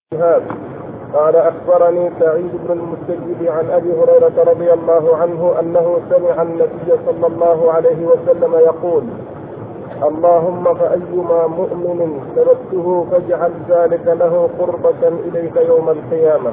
شهاب قال أخبرني سعيد بن المسيب عن أبي هريرة رضي الله عنه أنه سمع النبي صلى الله عليه وسلم يقول: اللهم فأيما مؤمن سببته فاجعل ذلك له قربة إليك يوم القيامة.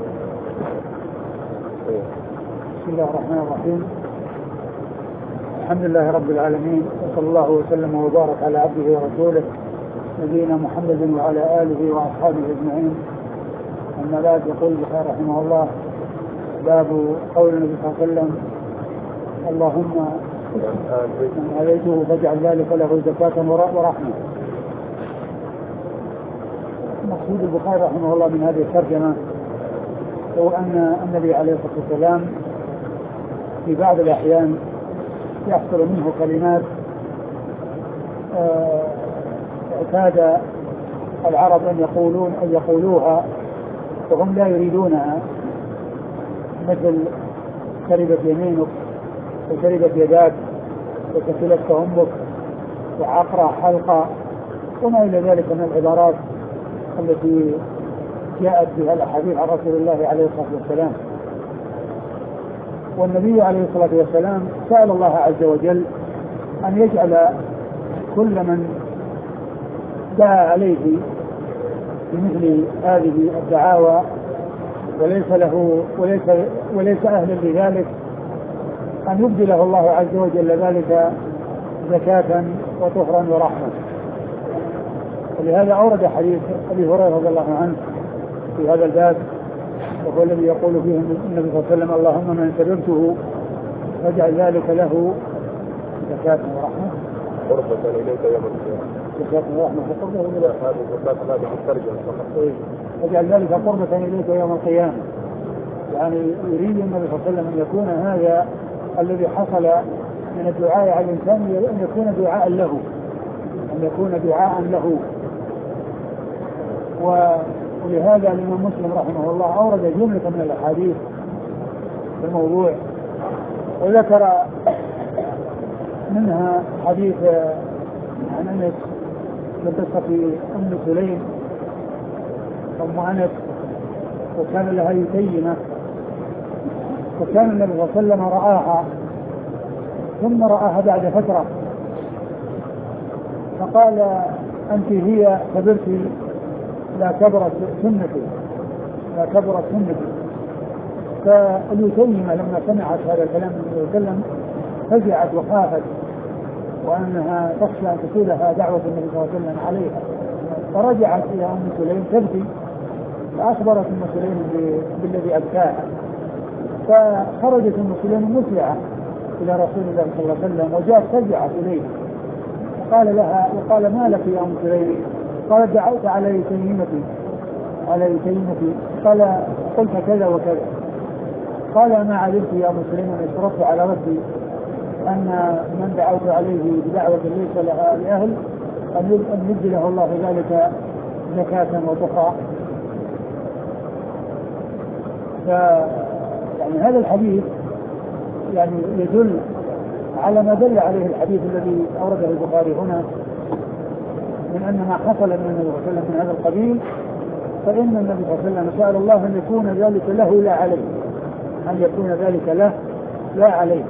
بسم الله الرحمن الرحيم. الحمد لله رب العالمين، وصلى الله وسلم وبارك على عبده ورسوله نبينا محمد وعلى آله وأصحابه أجمعين. أما بعد، يقول البخاري رحمه الله: باب قول النبي صلى الله عليه وسلم: اللهم من آذيته فاجعل ذلك له زكاة ورحمة. مقصود البخاري رحمه الله من هذه الترجمة هو أن النبي عليه الصلاة والسلام في بعض الأحيان يحصل منه كلمات اعتاد العرب أن يقولوها وهم لا يريدونها، مثل شربت يمينك وشربت يداك وكسلتك أمك وعقرة حلقة وما إلى ذلك من العبارات التي جاءت بها الأحاديث عن رسول الله عليه الصلاة والسلام. والنبي عليه الصلاة والسلام سأل الله عز وجل أن يجعل كل من دعا عليه بمثل هذه الدعاوى وليس أهلا لذلك أن يبدله الله عز وجل ذلك زكاة وطهرا ورحمة. ولهذا أورد حديث أبي هريرة رضي الله عنه في هذا الباب، وهو الذي يقول فيه النبي صلى الله عليه وسلم: اللهم من سررته فاجعل ذلك له زكاة ورحمة قربة إليك يوم القيامة. زكاة ورحمة هذه الترجمة فقط. فاجعل ذلك قربة إليك يوم القيامة، يعني يريد النبي صلى الله عليه وسلم أن يكون هذا الذي حصل من الدعاء على الإنسان أن يكون دعاء له، أن يكون دعاء له. ولهذا الإمام مسلم رحمه الله أورد جملة من الأحاديث في الموضوع، وذكر منها حديث عن أنس من قصة أم سليم أم أنس، وكان لها يتيمة، وكان النبي صلى الله عليه وسلم رآها ثم رآها بعد فترة فقال: أنت هي كبرت، لا كبرت سنتي. فاليتيمة لما سمعت هذا الكلام من النبي صلى الله عليه وسلم فزعت وخافت، وأنها تخشى أن تصلها دعوة النبي صلى الله عليه وسلم عليها، فرجعت إلى أم سليم تبكي، فأخبرت أم سليم بالذي أبكاها، فخرجت أم سليم مسرعة إلى رسول الله صلى الله عليه وسلم وجاءت ترجعت إليه، وقال لها: وقال: ما لك يا أم سليم؟ قالت: دعوت على يتيمتي. قال: قلت كذا وكذا. قال: ما علمت يا أم سليم أن اشترطت على ربي أن من دعوت عليه بدعوة ليس لها لأهل أن يبدله الله في ذلك زكاة وطهرا. يعني هذا الحديث يعني يدل على ما دل عليه الحديث الذي أورده البخاري هنا من أن ما حصل من النبي صلى الله عليه وسلم من هذا القبيل، فإن النبي صلى الله عليه وسلم سأل الله أن يكون ذلك له لا عليه، أن يكون ذلك له لا عليه.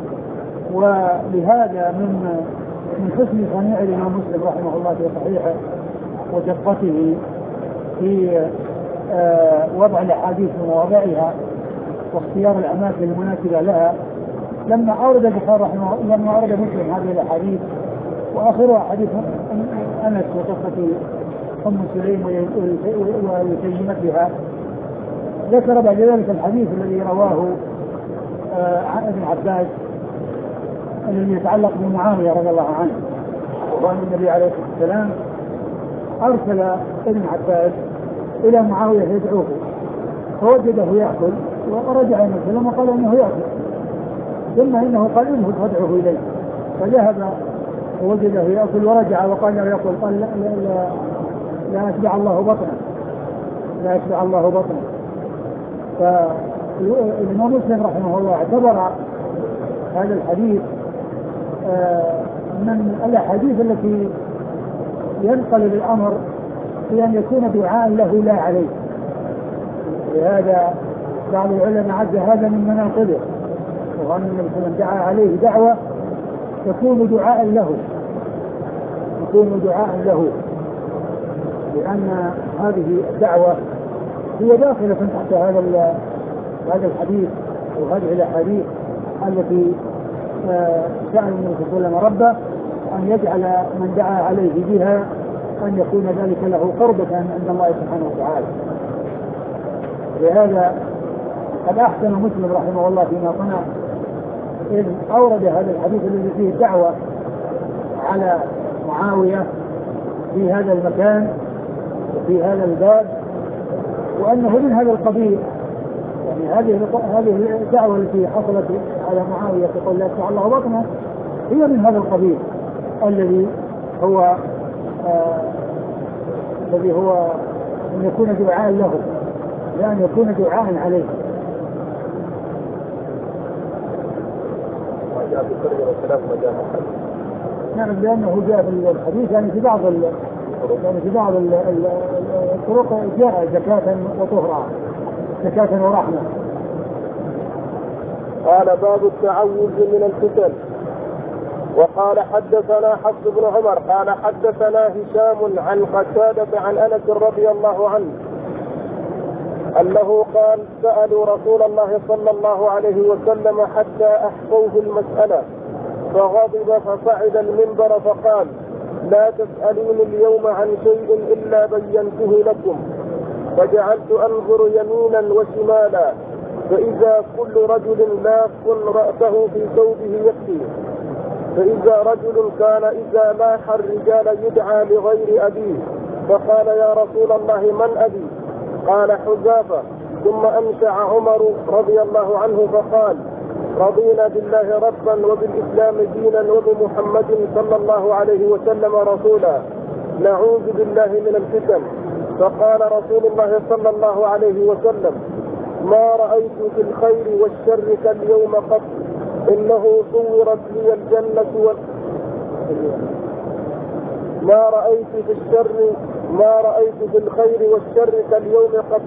ولهذا من حسن صنيع الإمام مسلم رحمه الله في صحيحه ودقته في وضع الأحاديث في مواضعها واختيار الأماكن المناسبة لها، لما أورد مسلم هذه الأحاديث وآخرها حديث أنس وقصة أم سليم ويتيمتها، ذكر بعد ذلك الحديث الذي رواه عن ابن عباس الذي يتعلق بمعاوية رضي الله عنه، وأن النبي عليه الصلاة والسلام أرسل ابن عباس إلى معاوية يدعوه، فوجده يأكل ورجع إلى السلام وقال إنه يأكل، ثم إنه قال: انه فادعوه إليه. فذهب ووجده يأكل ورجع وقال له يأكل، قال: لا يشبع الله بطنه. فالإمام مسلم رحمه الله اعتبر هذا الحديث من الأحاديث التي ينقلب الأمر هي أن يكون دعاء له لا عليه. لهذا بعض العلماء عد هذا من مناقبه، وأن النبي صلى الله عليه وسلم دعا عليه دعوة تكون دعاء له، لأن هذه الدعوة هي داخلة تحت هذا الحديث وهذه الأحاديث التي سأل النبي صلى الله عليه وسلم ربه أن يجعل من دعا عليه بها أن يكون ذلك له قربة عند الله سبحانه وتعالى. لهذا قد أحسن مسلم رحمه الله فيما صنع إذ أورد هذا الحديث الذي فيه الدعوة على معاوية في هذا المكان وفي هذا الباب، وأنه من هذا القبيل. يعني هذه الدعوة التي حصلت على معاوية تقول لا تسمع الله بطنه هي من هذا القبيل الذي هو أن يكون دعاء له لا أن يكون دعاء عليه. نعم، لأنه جاء في الحديث يعني في بعض الطرق جاء زكاة وطهرا، زكاة ورحمة. قال باب التعوذ من الفتن. وقال حدثنا حفص بن عمر قال حدثنا هشام عن قتادة عن أنس رضي الله عنه أنه قال سألوا رسول الله صلى الله عليه وسلم حتى أحفوه المسألة فغضب فصعد المنبر فقال لا تسألوني اليوم عن شيء إلا بينته لكم. فجعلت أنظر يمينا وشمالا فإذا كل رجل لاف رأسه في ثوبه يبكي، فإذا رجل كان إذا لاح الرجال يدعى لغير أبيه، فقال يا رسول الله من أبي؟ قال حذافة. ثم أنشع عمر رضي الله عنه فقال رضينا بالله ربا وبالإسلام دينا وبمحمد صلى الله عليه وسلم رسولا نعوذ بالله من الفتن. فقال رسول الله صلى الله عليه وسلم ما رأيت في الخير والشر كاليوم قط، إنه صورت لي الجنة ما رأيت في الخير والشر كاليوم قط،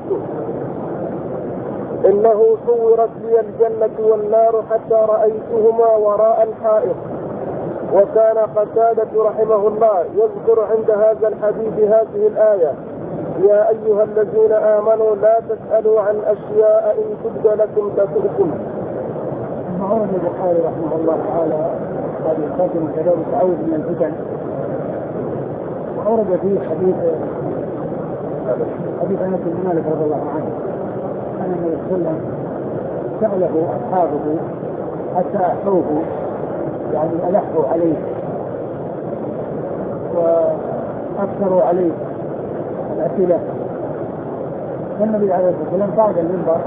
إنه صورت لي الجنة والنار حتى رأيتهما وراء الحائط. وكان قتادة رحمه الله يذكر عند هذا الحديث هذه الآية يا أيها الذين آمنوا لا تسألوا عن أشياء إن تبد لكم تسؤكم. أورد البخاري رحمه الله تعالى هذه الخاتمة كتاب التعوذ من الفتن، وأورد فيه حديث أنس بن مالك رضي الله عنه أن النبي صلى الله عليه وسلم سأله أصحابه حتى أحفوه، يعني ألحوا عليه وأكثروا عليه الأسئلة. والنبي عليه الصلاة والسلام صعد المنبر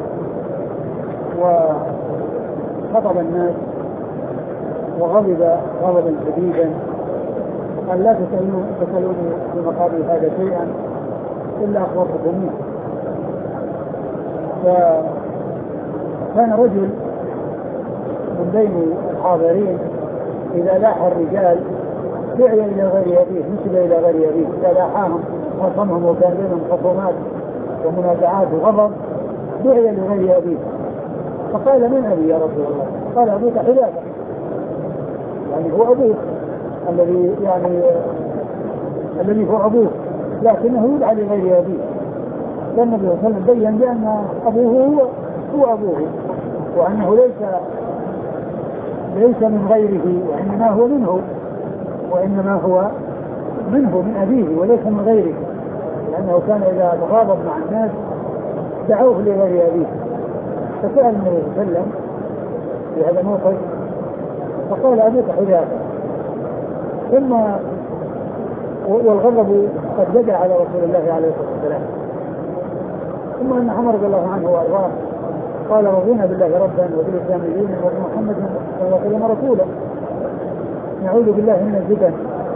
وخطب الناس وغضب غضبا شديدا قال لا تسألوني في مقابل هذا شيئا إلا أخبرتكم منه. فكان رجل من بين الحاضرين إذا لاح الرجال دعي إلى غير أبيه، نسب إلى غير أبيه، إذا لاحاهم وصمهم وكان بينهم خصومات ومنازعات وغضب دعي لغير أبيه. فقال من أبي يا رسول الله؟ قال أبوك حذافة، يعني هو أبوه الذي هو أبوه، لكنه يدعى لغير أبيه. فالنبي صلى الله عليه وسلم بين بأن أبوه هو أبوه، وأنه ليس من غيره، وإنما هو منه، من أبيه وليس من غيره، لأنه كان إذا تغاضب مع الناس دعوه لغير أبيه. فسأل النبي صلى الله عليه وسلم في هذا الموقف فقال أبوك حذافة. ثم والغضب قد بدأ على رسول الله عليه الصلاة والسلام. ثم أن عمر رضي الله عنه وأرضاه قال رضينا بالله ربا وبالإسلام دينا وبمحمد صلى الله عليه وسلم رسولا نعوذ بالله من الفتن.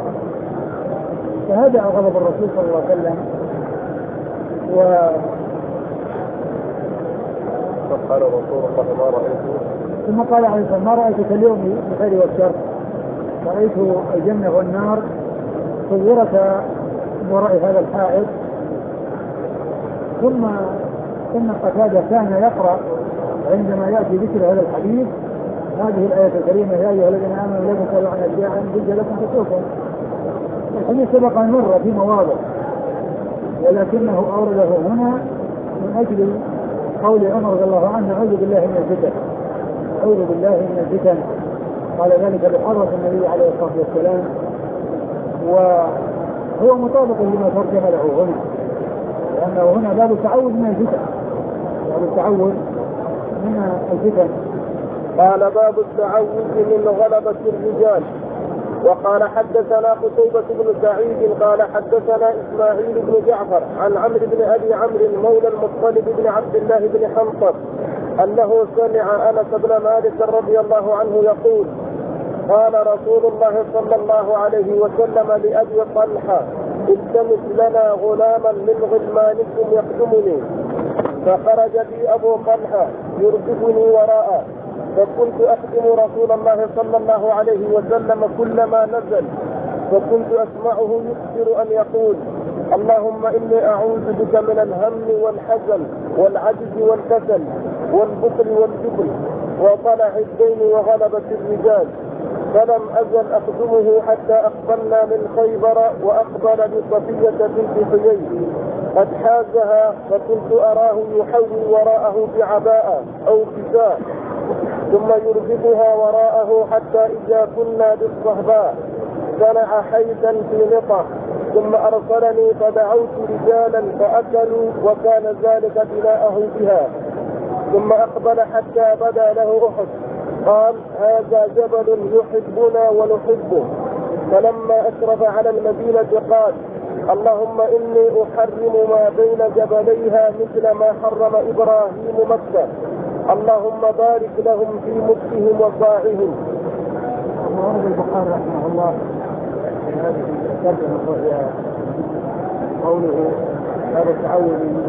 فهذا غضب الرسول صلى الله عليه وسلم. فقال رسول الله ما رأيته، ثم قال عليه الصلاة والسلام ما رأيتك اليوم بالخير والشر، رأيت الجنة والنار صورت وراء هذا الحائط. ثم إن قتادة كان يقرأ عندما يأتي ذكر هذا الحديث هذه الآية الكريمة: يا أيها الذين آمنوا لا تسألوا عن أشياء إن تبد لكم تسؤكم. الحديث سبق أن مر في مواضع، ولكنه أورده هنا من أجل قول عمر رضي الله عنه: أعوذ بالله من الفتن، أعوذ بالله من الفتن. قال ذلك بحضرة النبي عليه الصلاة والسلام، وهو مطابق لما ترجم له هنا، لأنه هنا باب التعوذ من الفتن، باب التعوذ من الفتن. قال: باب التعوذ من غلبة الرجال. وقال: حدثنا قتيبة بن سعيد قال: حدثنا إسماعيل بن جعفر عن عمرو بن أبي عمرو مولى المطلب بن عبد الله بن حنطب أنه سمع أنس بن مالك رضي الله عنه يقول: قال رسول الله صلى الله عليه وسلم لأبي طلحة: التمس لنا غلاما من غلمانكم يخدمني. فخرج بي أبو طلحة يركبني وراءه، فكنت أخدم رسول الله صلى الله عليه وسلم كلما نزل، فكنت أسمعه يكثر أن يقول: اللهم إني أعوذ بك من الهم والحزن والعجز والكسل والبخل والجبن وطلع الدين وغلبة الرجال. فلم أزل أخدمه حتى أقبلنا من خيبر، وأقبل بصفية بنت حيي قد حازها، فكنت أراه يحول وراءه بعباءة أو كساء، ثم يرجفها وراءه حتى إذا كنا بالصهباء صنع حيثا في نطع، ثم أرسلني فدعوت رجالا فأكلوا، وكان ذلك بناءه بها. ثم أقبل حتى بدا له أحد، قال: هذا جبل يحبنا ونحبه. فلما أشرف على المدينة قال: اللهم إني أحرم ما بين جبليها مثل ما حرم إبراهيم مكة، اللهم بارك لهم في مكهم وصاعهم. ورد البخاري رحمه الله في هذه الترجمة قوله: باب التعوذ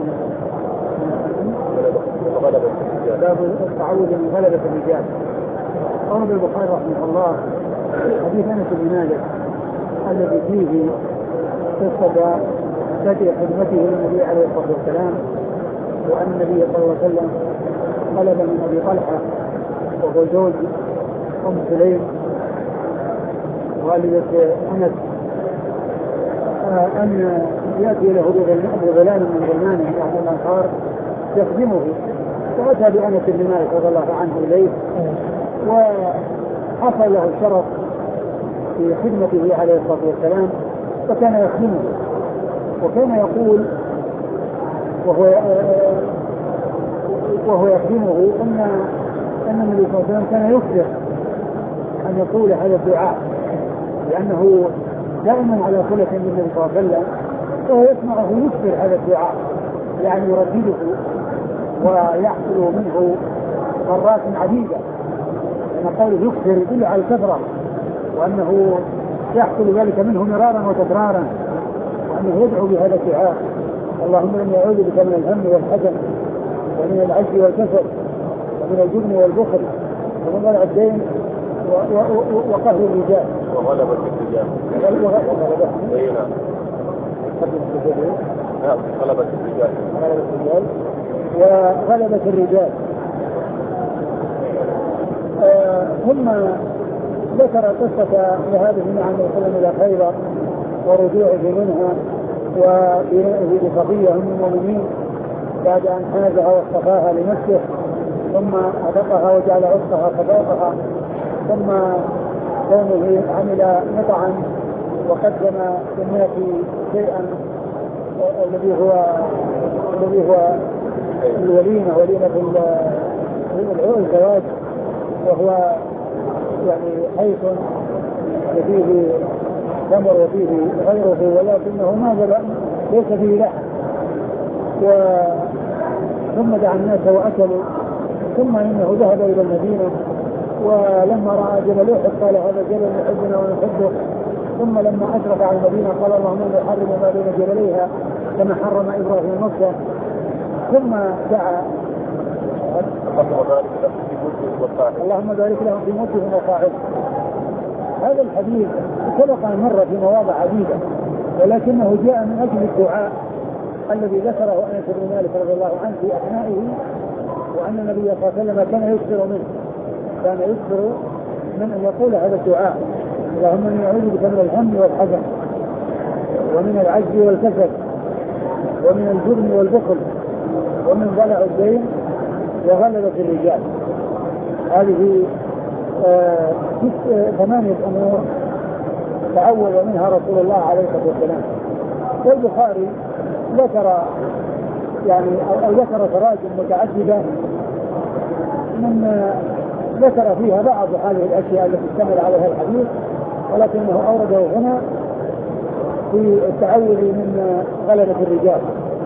من غلبة الرجال. ورد البخاري رحمه الله حديث أنس بن مالك الذي فيه قصة بدء خدمته للنبي عليه الصلاة والسلام، وأن النبي صلى الله عليه وسلم طلب من أبي طلحة وهو زوج أم سليم والدة أنس أن يأتي له بغلام من غلمانه يعني الأنصار يخدمه، فأتى بأنس بن مالك رضي الله عنه إليه، وحصل له الشرف في خدمته عليه الصلاة والسلام، فكان يخدمه، وكان يقول وهو يخدمه أن النبي صلى الله عليه وسلم كان يكثر أن يقول هذا الدعاء، لأنه دائما على صلة بالنبي صلى الله عليه وسلم، فهو يسمعه يكثر هذا الدعاء، يعني يردده ويحصل منه مرات عديدة. أن قوله يكثر يدل على الكثرة، وأنه يحصل ذلك منه مرارا وتكرارا، وأنه يدعو بهذا الدعاء: اللهم إني أعوذ بك من الهم والحزن ومن العجز والكسل ومن الجبن والبخل ومن ضلع الدين وقهر الرجال وغلبة الرجال. غلبة الرجال. ثم ذكر قصة ذهابه مع النبي صلى الله عليه وسلم إلى خيبر ورجوعه منها وبنائه بصفية أم المؤمنين بعد أن حازها واصطفاها لنفسه، ثم أعتقها وجعل عتقها صداقها، ثم كونه عمل نطعا وقدم للناس شيئا الذي هو الوليمة، وليمة الزواج، وهو يعني حيث فيه تمر وفيه غيره، ولكنه ما ليس فيه لحم. ثم دعا الناس وأكلوا، ثم إنه ذهب إلى المدينة، ولما رأى جبل أحد قال: هذا جبل يحبنا ونحبه. ثم لما أشرف على المدينة قال: اللهم إني أحرم ما بين جبليها كما حرم إبراهيم مكة. ثم دعا: اللهم بارك لهم في مكهم وصاعهم. هذا الحديث سبق أن مر في مواضع عديدة، ولكنه جاء من أجل الدعاء الذي ذكره أنس بن مالك رضي الله عنه في أثنائه، وأن النبي صلى الله عليه وسلم كان يكثر منه، كان يكثر من أن يقول هذا الدعاء: اللهم إني أعوذ بك من الهم والحزن ومن العجز والكسل ومن الجبن والبخل ومن ضلع الدين وغلبة الرجال. هذه 8 أمور تعوذ منها رسول الله عليه الصلاة والسلام. والبخاري ذكر يعني أو ذكر تراجم متعددة من ذكر فيها بعض هذه الأشياء التي اشتمل عليها الحديث، ولكنه أورده هنا في التعوذ من غلبة الرجال.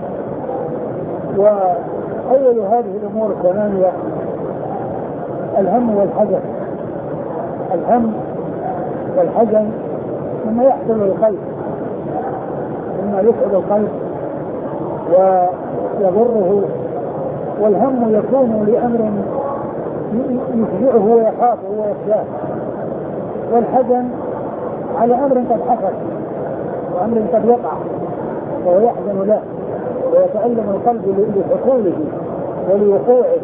وأول هذه الأمور 8 الهم والحزن. الهم والحزن مما يحصل للقلب، مما يسعد القلب ويضره، والهم يكون لأمر يفزعه ويخافه ويخشاه، والحزن على أمر قد حصل وأمر قد وقع وهو يحزن له ويتألم القلب لحصوله ولوقوعه.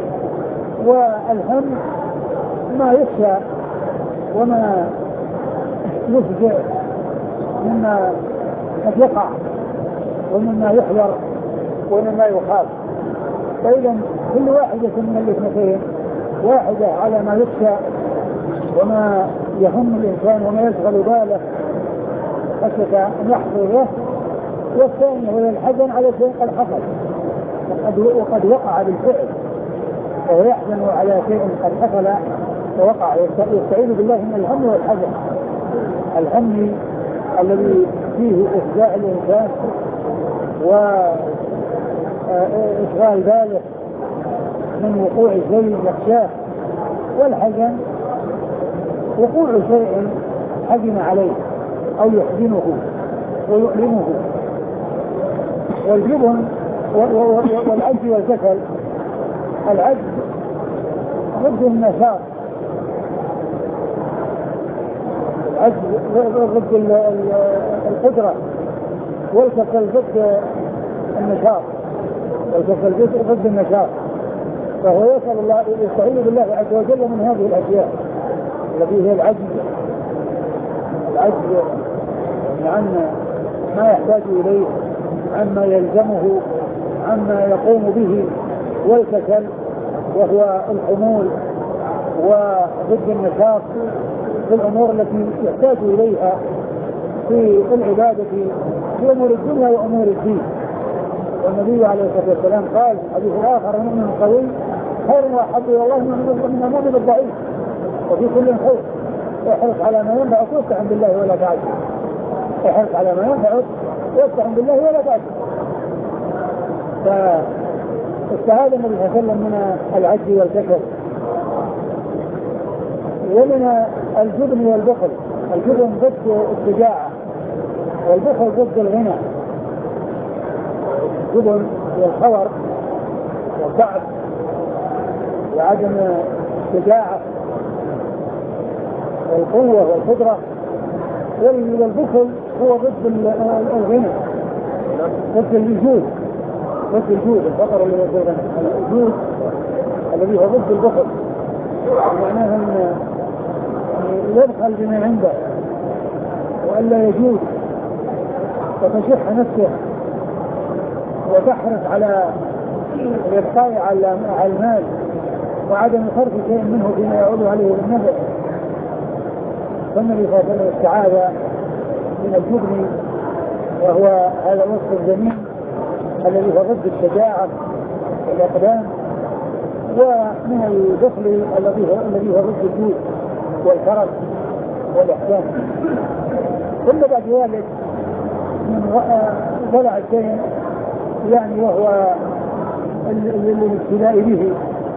والهم ما يخشى وما يفزع مما قد يقع ومما يحذر ومما يخاف. فإذا كل واحدة من الاثنتين، واحدة على ما يخشى وما يهم الإنسان وما يشغل باله خشية أن يحصل له، والثانية هو الحزن على شيء قد حصل وقد وقع بالفعل، فهو يحزن على شيء قد حصل ووقع. يستعيذ بالله من الهم والحزن. الهم الذي فيه إفزاع الإنسان وإشغال باله من وقوع شيء يخشاه، والحزن وقوع شيء حزن عليه أو يحزنه ويؤلمه. والجبن والعجز والكسل، العجز ضد النشاط، العجز ضد القدرة، والكسل ضد النشاط، والكسل ضد النشاط. فهو يسأل الله يستعين بالله عز وجل من هذه الأشياء التي هي العجز عن ما يحتاج إليه، عما يلزمه، عما يقوم به، والكسل وهو الخمول وضد النشاط في الأمور التي يحتاج إليها في العبادة في أمور الدنيا وأمور الدين. والنبي عليه الصلاة والسلام قال حديث آخر: المؤمن القوي خير وأحب إلى الله من المؤمن الضعيف، وفي كل خير. احرص على ما ينفعك واستعن بالله ولا تعجز. احرص على ما ينفعك واستعن بالله ولا تعجز. فاستعاذ النبي صلى الله عليه وسلم من العجز والكسل ومن الجبن والبخل. الجبن ضد الشجاعة والبخل ضد الغنى. الجبن والخور والضعف وعدم الشجاعة والقوة والقدرة. والبخل هو ضد الغنى، ضد الجود، الفقر اللي هو الجود الذي هو ضد البخل، معناه أن يبخل بما عنده وألا يجود وتشح نفسه وتحرص على الإبقاء على المال وعدم صرف شيء منه فيما يعود عليه بالنفع. فالنبي صلى الله عليه وسلم استعاذ من الجبن، وهو هذا الوصف الجميل الذي هو ضد الشجاعة والإقدام، ومن البخل الذي هو ضد الجود والكرم والإحسان. ثم بعد ذلك من ضلع الشيء يعني وهو الابتلاء به،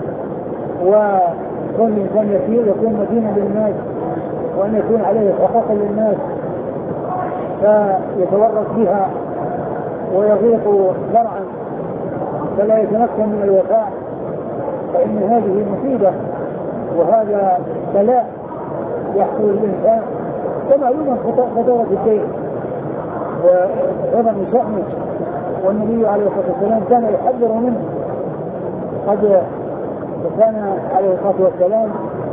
وكل إنسان يكون مدينا للناس وأن يكون عليه حقوق للناس فيتورط بها ويضيق ذرعا فلا يتمكن من الوفاء، فإن هذه مصيبة وهذا بلاء يحصل للإنسان. كما يوجد خطورة الدين، وعظم شأنه، والنبي عليه الصلاة والسلام كان يحذر منه. قد كان عليه الصلاة والسلام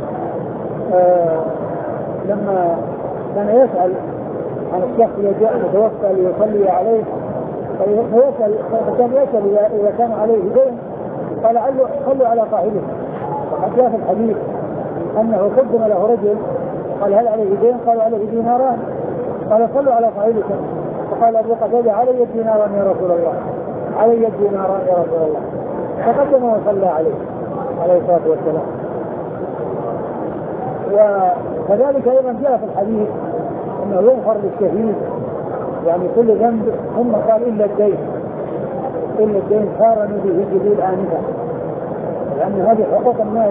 لما كان يسأل عن الشخص الذي جاء متوفى ليصلي عليه، فكان يسأل إذا كان عليه دين قال صلوا على قاعده. وقد جاء في الحديث أنه قدم له رجل قال هل عليه دين؟ قال عليه ديناران. قال صلوا على قاعدكم. فقال أبو قتادة علي الديناران يا رسول الله، علي الديناران يا رسول الله. فقدم وصلى عليه الصلاة والسلام. وكذلك أيضا جاء في الحديث أنه يغفر للشهيد يعني كل ذنب، ثم قال إلا الدين قارنوا به جبريل آنفا، لأن هذه حقوق الناس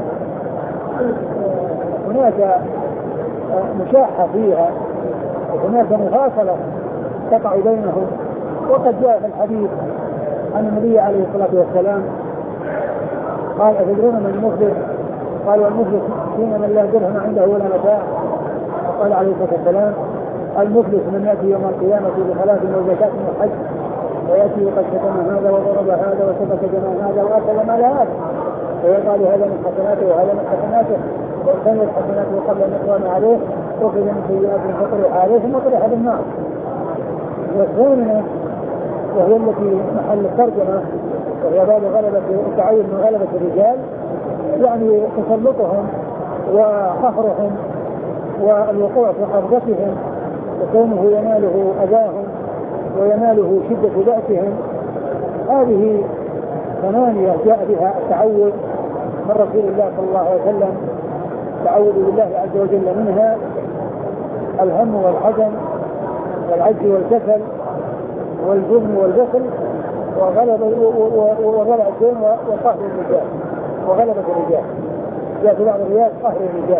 هناك مشاحة فيها وهناك مفاصلة تقع بينهم. وقد جاء في الحديث أن النبي عليه الصلاة والسلام قال أتدرون من المفلس؟ قالوا المفلس فينا من لا درهم عنده ولا متاع. وقال عليه الصلاة والسلام المفلس من يأتي يوم القيامة بصلاة وزكاة وحج ويأتي وقد شتم هذا وضرب هذا وسفك دماء هذا وأكل مال هذا، فيقال هذا من حسناته وهذا من حسناته، وكان الحسنات قبل أن يقام عليه أخذ من سيئات فطرح عليه ثم طرح بالنار. والثانية وهي التي محل الترجمة وهي باب غلبة التعود من غلبة الرجال، يعني تسلطهم وقهرهم والوقوع في قبضتهم وكونه يناله أذاهم ويناله شدة بأسهم. هذه ثمانية جاء بها التعوذ من رسول الله صلى الله عليه وسلم، تعوذ بالله عز وجل منها الهم والحزن والعجز والكسل والجبن والبخل وغلبة الدين وقهر الرجال وغلبة الرجال. جاء في بعض الروايات قهر الرجال.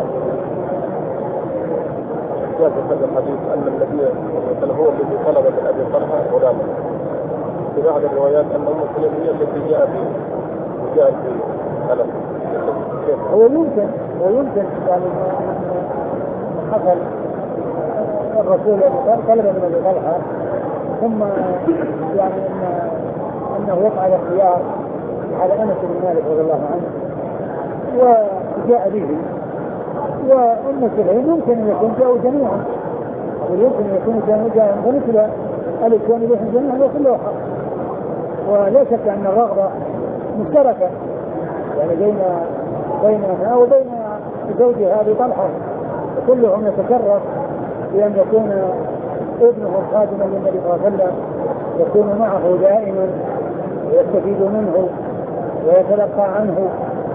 جاء في هذا الحديث أن النبي هو الذي طلب من أبي طلحة غلاما. في بعض الروايات أن أم سلمة هي التي جاء في ألم. هو يمكن يعني حصل الرسول طلب من أبي طلحة ثم يعني أنه يفعل اختيار على أنس بن مالك رضي الله عنه وجاء به. وأن سليم يمكن أن يكون جاءوا جميعا، ويمكن أن يكون جاءوا فمثل الإتيان بهم جميعا يكون له حق. ولا شك أن الرغبة مشتركة يعني بينها وبين زوجها أبي طلحة، وكلهم يتشرف بأن يكون ابنه خادما للنبي صلى الله عليه وسلم، يكون معه دائما ويستفيد منه ويتلقى عنه.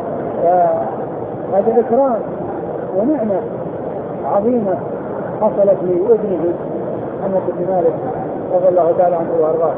هذا إكرام ونعمة عظيمة حصلت لابنه أنس بن مالك رضي الله تعالى عنه وأرضاه.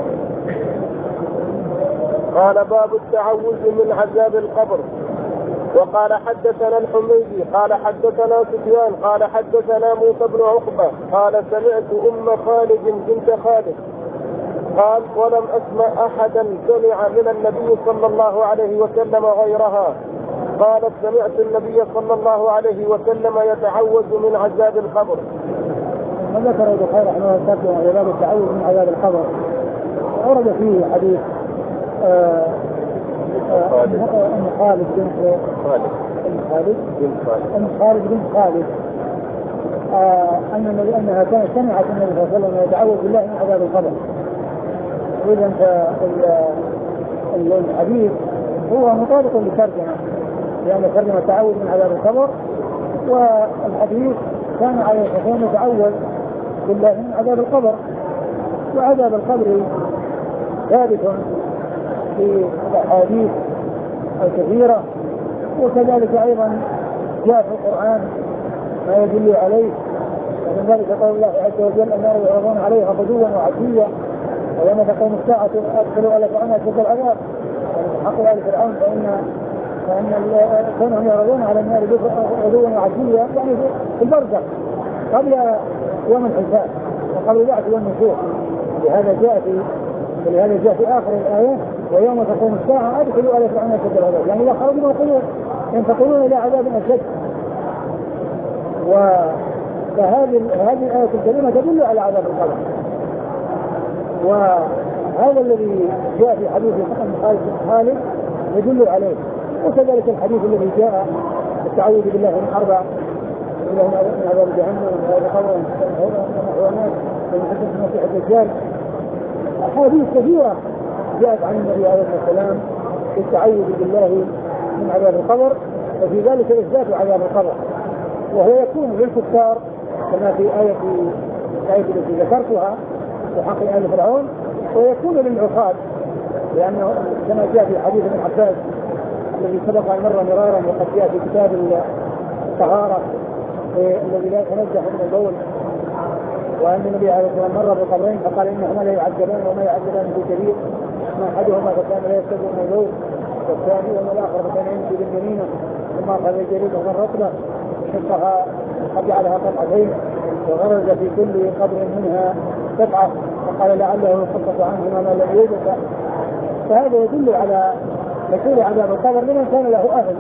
قال باب التعوذ من عذاب القبر. وقال حدثنا الحميدي قال حدثنا سفيان قال حدثنا موسى بن عقبة قال سمعت أم خالد بنت خالد قال ولم أسمع أحدا سمع من النبي صلى الله عليه وسلم غيرها قالت سمعت النبي صلى الله عليه وسلم يتعوذ من عذاب القبر. ما ذكر البخاري رحمه الله تعالى باب التعوذ من عذاب القبر. ورد فيه حديث أم خالد بن خالد أنها كانت سمعت النبي صلى الله عليه وسلم يتعوذ بالله من عذاب القبر. إذن الحديث هو مطابق للترجمة، لأن الترجمة التعوذ من عذاب القبر، والحديث كان عليه الصلاة يتعوذ بالله من عذاب القبر. وعذاب القبر ثابت في الأحاديث الكثيرة، وكذلك أيضا جاء في القرآن ما يدل عليه. ومن ذلك قول الله عز وجل النار يعرضون عليها غدوا وعشيا ويوم تقوم الساعة أدخلوا آل فرعون أشد العذاب. حق آل فرعون فإن كانوا يعرضون على النار غدوا وعشيا يعني في البرزخ قبل يوم الحساب وقبل البعث والنشور. ولهذا جاء في آخر الآية ويوم تقوم الساعة أدخلوا آل فرعون أشد العذاب، يعني إذا خرجوا ينتقلون إلى عذاب أشد. فهذه الآية الكريمة تدل على عذاب القبر، وهذا الذي جاء في حديث خالد يدل عليه. وكذلك الحديث الذي جاء التعوذ بالله من 4 من عذاب جهنم ومن عذاب القبر ومن فتنة المسيح الدجال. أحاديث كثيرة جاءت عن النبي عليه الصلاة والسلام في التعوذ بالله من عذاب القبر، وفي ذلك إثبات عذاب القبر، وهو يكون للكفار كما في آية التي ذكرتها في حق آل فرعون، ويكون للعصاة لأنه كما جاء في حديث ابن عباس الذي سبق أن مر مرارا وقد جاء في كتاب الطهارة الذي لا يتنزه من البول، وأن النبي عليه الصلاة والسلام مر بقبرين فقال إنهما لا يعذبان وما يعذبان في كبير، ما أحدهما فكان لا يستطيع من البول والثاني وما الآخر فكان يمشي باليمينة ثم أخذ الجريد ومن رطبة شقها قد جعلها قطعتين وغرز في كل قبر منها قطعة فقال لعله يخفف عنهما ما لم يوجد. فهذا يدل على دخول عذاب القبر لمن كان له أهل.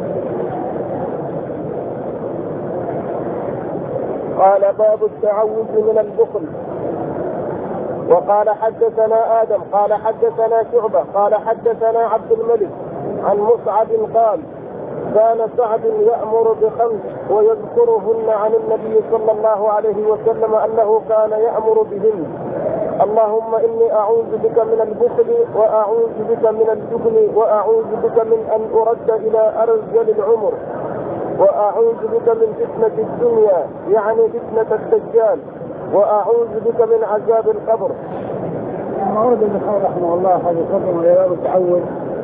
قال باب التعوذ من البخل. وقال حدثنا آدم قال حدثنا شعبة قال حدثنا عبد الملك عن مصعب قال كان سعد يأمر ب5 ويذكرهن عن النبي صلى الله عليه وسلم أنه كان يأمر بهن: اللهم إني أعوذ بك من البخل وأعوذ بك من الجبن وأعوذ بك من أن أرد إلى أرذل العمر وأعوذ بك من فتنة الدنيا يعني فتنة الدجال وأعوذ بك من عذاب القبر. ما ورد البخاري رحمه الله هذا القدم وباب التعوذ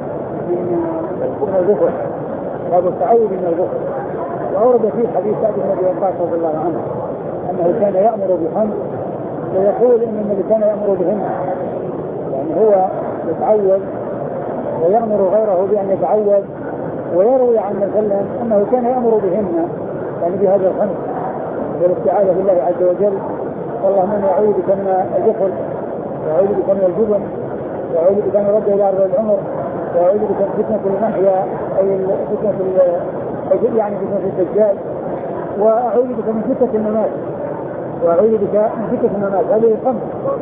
من البخل، باب التعوذ من البخل. وأورد فيه حديث سعد بن أبي وقاص رضي الله عنه أنه كان يأمر ب5 ويقول إن النبي كان يأمر بهن، يعني هو يتعوذ ويأمر غيره بأن يتعوذ، ويروي عن مثلا أنه كان يأمر بهن يعني بهذا ال5 والاستعاذة بالله عز وجل: اللهم إني أعوذ بك من البخل وأعوذ بك من الجبن وأعوذ بك من رد إلى أرض العمر وأعوذ بك من فتنة المحيا أي فتنة يعني فتنة الدجال وأعوذ بك من فتنة الممات وأعوذ بك من فتنة الممات. هذه 5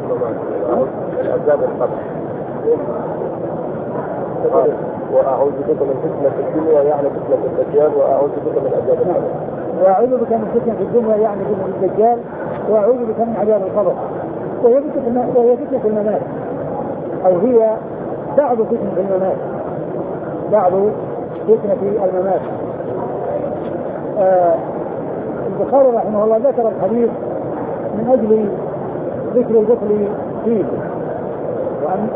عذاب القبر. وأعوذ بك من فتنة الدنيا يعني فتنة الدجال وأعوذ بك من عذاب القبر. وأعوذ بك من فتنة الدنيا يعني فتنة الدجال وأعوذ بك من عذاب القبر. وهي فتنة الممات أو هي بعض فتنة الممات، بعض فتنة الممات. البخاري رحمه الله ذكر الحديث من أجل ذكر البخل فيه وأن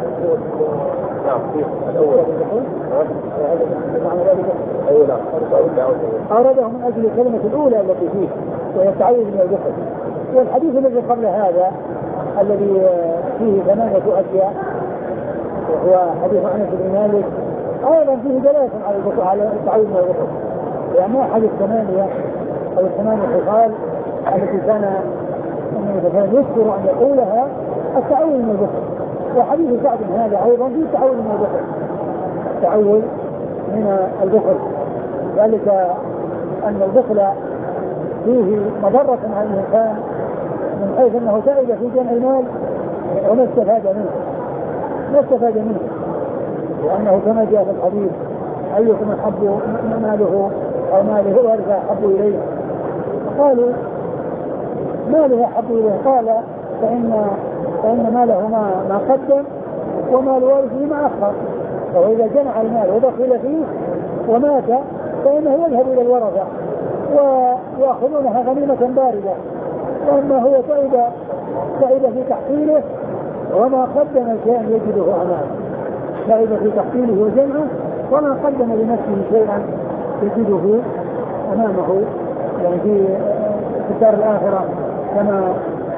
أورده من أجل الكلمة الأولى التي فيه وهي التعوذ من البخل. والحديث الذي قبل هذا الذي فيه 8 أشياء وهو حديث أنس بن مالك أيضا فيه دلالة على التعوذ من البخل، يعني أحد 8 أو 8 خصال التي كان يذكر أن يقولها التعوذ من البخل. وحديث سعد هذا أيضا فيه التعوذ من البخل، التعوذ من البخل، ذلك أن البخل فيه مضرة على الإنسان من حيث أنه تعب في جمع المال وما استفاد منه لأنه كما جاء في الحديث: أيكم أحب ماله أو ماله ورث أحب إليه؟ قالوا: ماله أحب إليه؟ قال: فإن ماله ما قدم ومال وارثه ما أخر، فإذا جمع المال ودخل فيه ومات فإنه يذهب إلى الورثة ويأخذونها غنيمة باردة، وأما هو تعب في تحصيله وما قدم شيئا يجده أمامه، تعب في تحصيله وجمعه وما قدم لنفسه شيئا يجده أمامه، يعني في الدار الآخرة كما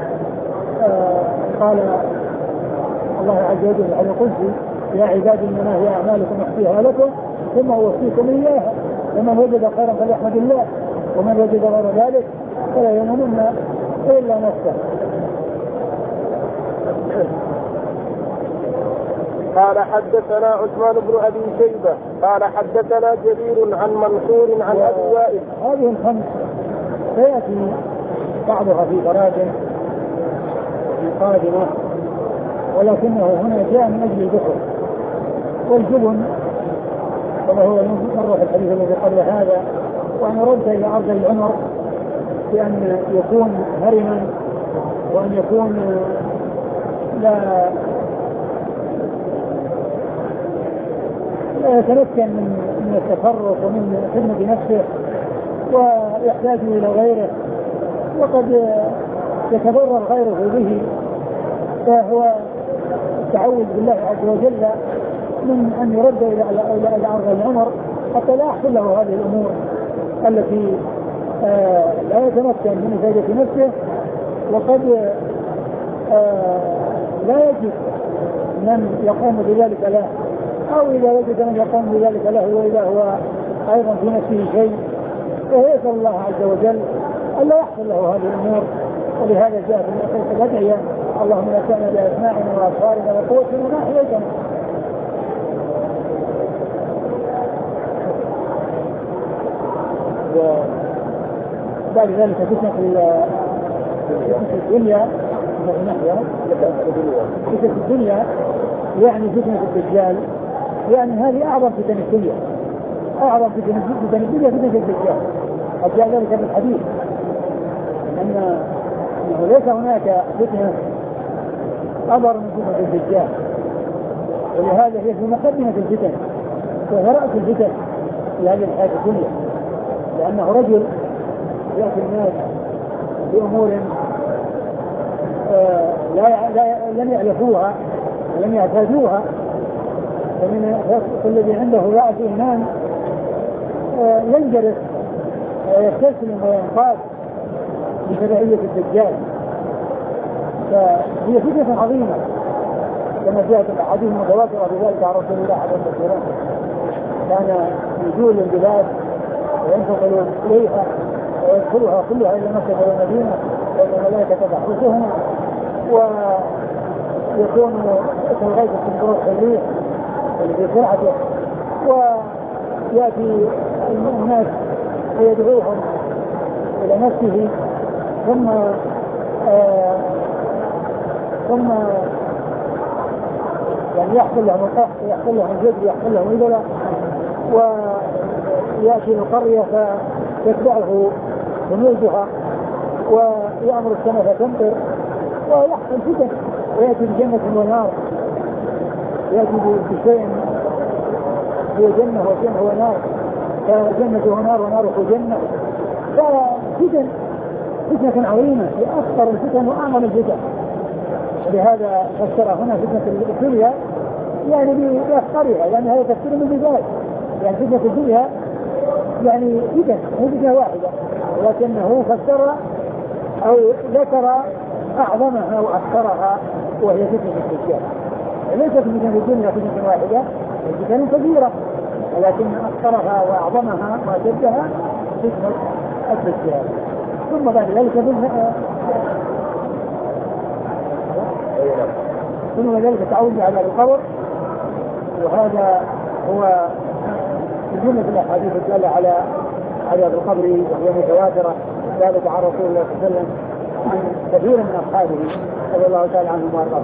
قال الله عز وجل على قلت: يا عبادي إنما هي أعمالكم أحصيها لكم ثم أوفيكم إياها ومن وجد خيرا فليحمد الله ومن وجد غير ذلك فلا يلومن إلا نفسه. قال حدثنا عثمان بن أبي شيبة قال حدثنا جرير عن منصور عن أبي وائل. هذه 5 سيأتي بعضها في براد في قادمة ولكنه هنا جاء من أجل البخل. والجبن كما هو مر في الحديث الذي قبل هذا، وأن رد إلى أرض العمر بأن يكون هرما، وأن يكون لا يتمكن من التفرق ومن خدمة نفسه ويحتاج إلى غيره، وقد يتضرر غيره به، فهو التعوذ بالله عز وجل من أن يرد إلى أرض العمر حتى لا يحصل له هذه الأمور التي لا يتمكن من إفادة نفسه، وقد لا يجد من يقوم بذلك له، أو إذا وجد من يقوم بذلك له وإذا هو أيضا في نفسه شيء، فيسأل الله عز وجل ألا يحصل له هذه الأمور. ولهذا جاء في الأخير الأدعية: اللهم متعنا بأسماعنا وأبصارنا وقوتنا ما أحييتنا. وبعد ذلك فتنة الدنيا فتنة الدنيا يعني فتنة الدجال، يعني هذه أعظم فتن الدنيا، أعظم فتن الدنيا فتنة الدجال. قد جاء ذلك في الحديث أنه ليس هناك فتنة أضر من فتنة الدجال، ولهذا هي في مقدمة الفتن وهي رأس الفتن في هذه الحياة الدنيا، لأنه رجل يأتي الناس بأمور لم يعرفوها ولم يعتادوها، فمن الذي عنده رأس إيمان ينجرف ويستسلم وينقاد بتبعية الدجال. فهي فتنة عظيمة كما جاءت الأحاديث المتواترة بذلك عن رسول الله عليه الصلاة والسلام: كان يجول البلاد وينتقل إليها ويدخلها كلها إلى مكة والمدينة وإن الملائكة تحرسهما، ويكون كالغيث في طرق الريح في سرعته، ويأتي الناس ويدعوهم إلى نفسه، ثم يعني يحصل لهم القحط ويحصل لهم الجد ويحصل لهم البلاء، ويأتي القرية فتتبعه جنودها ويأمر السماء فتمطر ويحصل فتن، ويأتي بجنة ونار، يأتي بشيء هو جنة وجنة ونار، فجنة ونار وناره جنة، فتنة عظيمة هي أكثر الفتن وأعظم الفتن. لهذا فسر هنا فتنة الدنيا يعني بأخطرها، لأن هذا تفسير من البداية، يعني فتنة الدنيا يعني فتنة واحدة، ولكنه فسر أو ذكر أعظمها وأكثرها وهي فتنة الدجال. ليست فتنة الدنيا فتنة واحدة، فتنة كبيرة، ولكن أكثرها وأعظمها وأشدها فتنة الدجال. ثم بعد ذلك تعود على القبر، وهذا هو جملة الأحاديث الدالة على عذاب القبر وهي متواترة ثابتة عن رسول الله صلى الله عليه وسلم عن كثير من أصحابه رضي الله تعالى عنهم وارضاهم.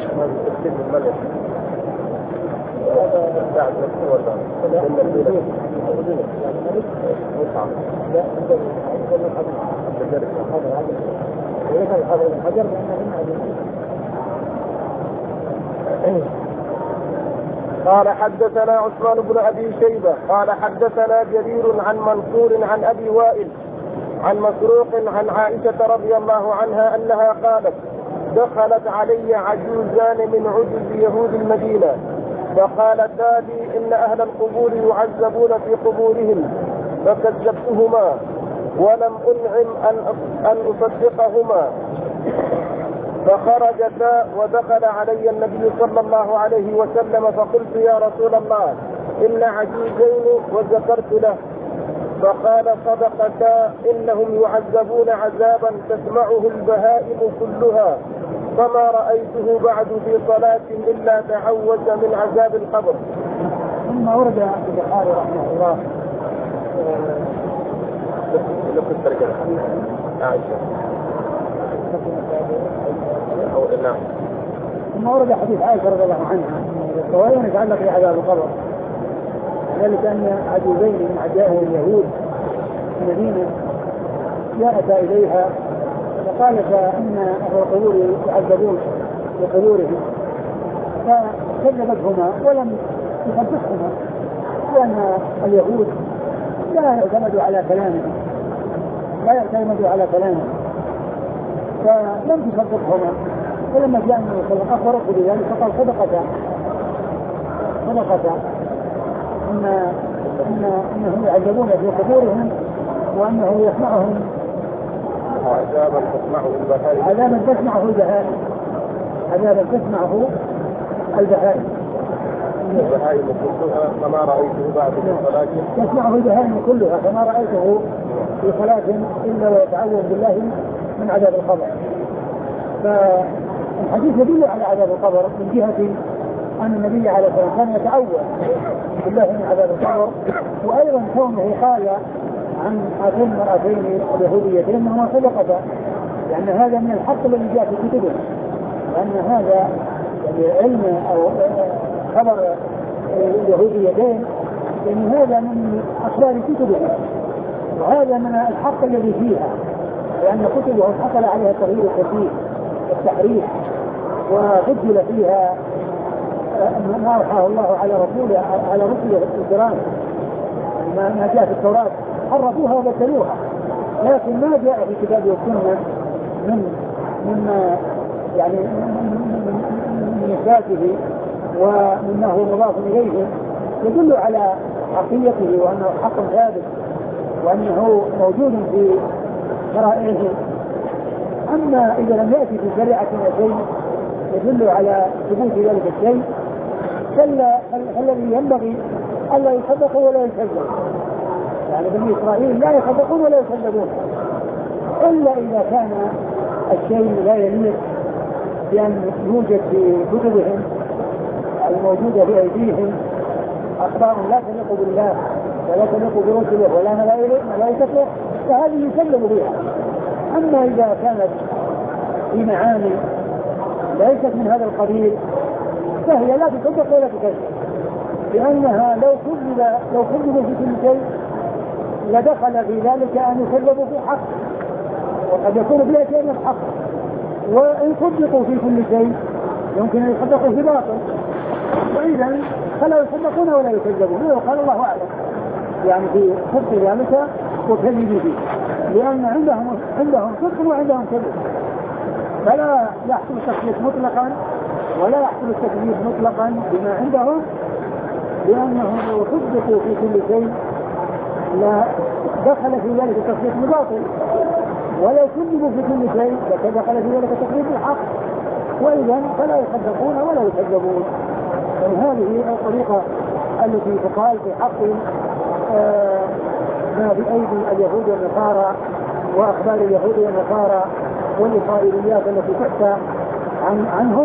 قال حدثنا عثمان بن أبي شيبة قال حدثنا جرير عن منصور عن أبي وائل عن مسروق عن عائشة رضي الله عنها أنها قالت: دخلت علي عجوزان من عجوز يهود المدينة فقالتا لي: إن أهل القبور يعذبون في قبورهم، فكذبتهما ولم أنعم أن أصدقهما، فخرجتا ودخل علي النبي صلى الله عليه وسلم فقلت: يا رسول الله، إن عجوزين، وذكرت له، فقال: صدقتا، إنهم يعذبون عذابا تسمعه البهائم كلها، فما رأيته بعد في صلاة إلا تعوذ من عذاب القبر. ثم ورد البخاري رحمه الله عائشة أو نعم ثم ورد حديث عائشة رضي الله عنها وأيضا يتعلق بعذاب القبر، ذلك أن عجوزين من عجائز اليهود في المدينة جاءتا إليها فقالتا أن أهل القبور يعذبون بقبورهم، فكذبتهما ولم تصدقهما، لأن اليهود لا يعتمدوا على كلامهم فلم تصدقهما. فلما جاء النبي صلى الله عليه وسلم أخبرته بذلك فقال صدقتا أنهم يعذبون في قبورهم وأنه يسمعهم عذابا تسمعه البهائم كلها كما رأيته بعد الصلاة تسمعه البهائم كلها كما رأيته في صلاة إلا ويتعوذ بالله من عذاب القبر. فالحديث يدل على عذاب القبر من جهة أن النبي عليه الصلاة والسلام كان يتعوذ بالله من عذاب القبر، وأيضا كونه قال عن هاتين المرأتين اليهوديتين أنهما صدقتا، لأن هذا من الحق الذي جاء في كتبه، لأن هذا علم أو خبر اليهوديتين لأن هذا من أخبار كتبه، وهذا من الحق الذي فيها، لأن كتبهم حصل عليها التغيير الكثير والتحريف وبدل فيها ما أوحاه الله على رسله الكرام، ما جاء في التوراة حرفوها وبدلوها، لكن ما جاء في كتاب والسنة مما يعني من إثباته ومما هو مضاف إليه يدل على حقيقته وأنه حق ثابت وأنه موجود في شرائعه. أما إذا لم يأتي في شريعتنا شيء يدل على ثبوت ذلك الشيء فالذي ينبغي ألا يصدقوا ولا يكذبوا، يعني بني إسرائيل لا يصدقون ولا يكذبون إلا إذا كان الشيء لا يليق بأن يوجد في كتبهم الموجودة في أيديهم أخبار لا تليق بالله ولا تليق برسله ولا ملائكته، فهذه يكذب بها. أما إذا كانت في معاني ليست من هذا القبيل فهي لا تصدق ولا تكذب، لأنها لو كذبوا في كل شيء لدخل في ذلك أن يكذبوا في حق، وقد يكون فيها شيء من الحق، وإن صدقوا في كل شيء يمكن أن يصدقوا في باطل، وإذا فلا يصدقون ولا يكذبون، وقال الله أعلم يعني في صدق ذلك وكذب فيه، لأن عندهم صدق وعندهم كذب، فلا يحصل التكذيب مطلقا ولا يحصل التكذيب مطلقا بما عندهم، لأنهم لو صدقوا في كل شيء لا دخل في ذلك التصديق بباطل، ولو كذبوا في كل شيء دخل في ذلك التصديق بالحق، وإذا فلا يصدقون ولا يكذبون. هذه الطريقة التي تقال في حق ما بأيدي اليهود والنصارى وأخبار اليهود والنصارى والإسرائيليات التي تحكى عنهم،